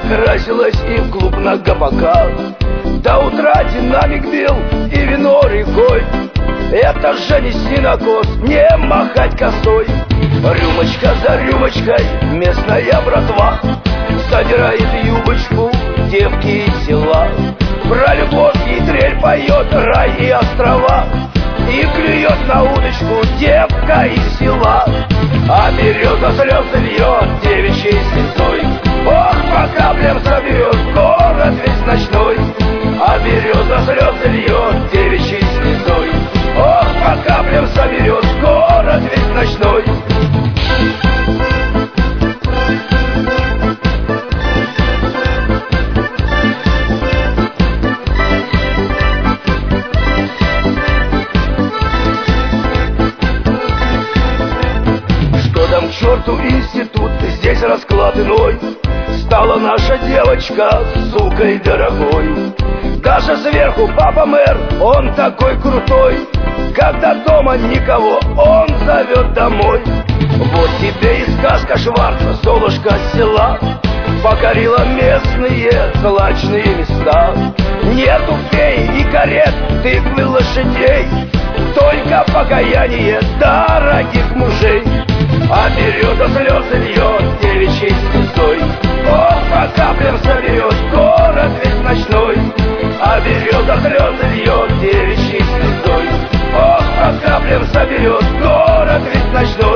красилась и в клуб на гопака. До утра динамик бил и вино рекой. Это же не синокос, не махать косой. Рюмочка за рюмочкой местная братва собирает юбочку девки из села. Про любовь и трель поет, рай и острова, и клюет на удочку девка из села. А береза слезы льет девичьей слезой. Ох, по каплям соберет город весь ночной. А береза слезы льет девичьей слезой. Ох, по каплям соберет город весь ночной. К черту институт, здесь расклад иной. Стала наша девочка сукой дорогой. Даже сверху папа мэр, он такой крутой. Когда дома никого, он зовет домой. Вот тебе и сказка Шварца, Золушка села покорила местные злачные места. Нету фей и карет, тыквы лошадей, только покаяние дорогих мужей. А береза слезы льет девичьей слезой. Ох, по каплям соберет город весь ночной. А береза слезы льет девичьей слезой. Ох, по каплям соберет город весь ночной.